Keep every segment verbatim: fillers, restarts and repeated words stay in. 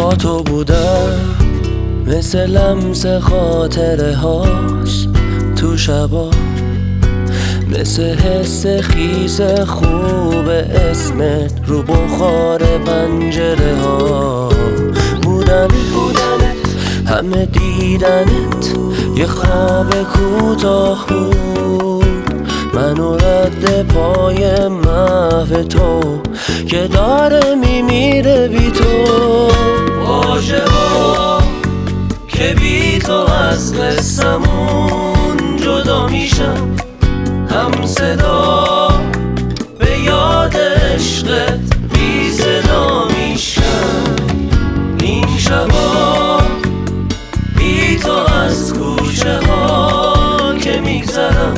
با تو بودم مثل لمس خاطره هاست تو شبا، مثل حس خیس خوب اسمت رو بخار پنجره ها. بودن بودنت همه دیدنت یه خواب کوتاه بود، منو رد پای محو تو که داره میمیره بی تو. واژه ها که بی تو از قصمون جدا میشم، هم صدا به یاد عشقت بی صدا میشم. این شبا بی تو از کوچه ها که میگذرم،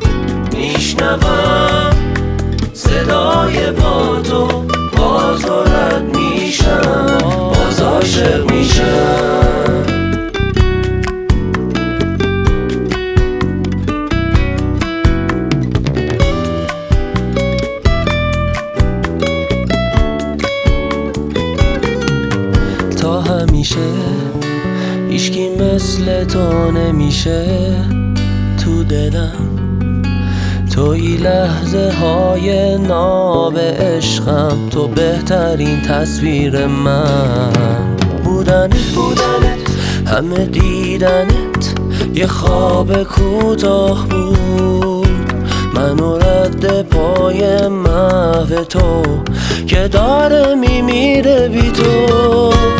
میشنوم صدای پا تو، با تو رد میشم، باز عاشق میشم. تا همیشه هیچکی مثل تو نمیشه تو دلم، توی لحظه های ناب عشقم، تو بهترین تصویر من. بودنت بودنت همه دیدنت یه خواب کوتاه بود، منو رد پای محو تو که داره میمیره بی تو.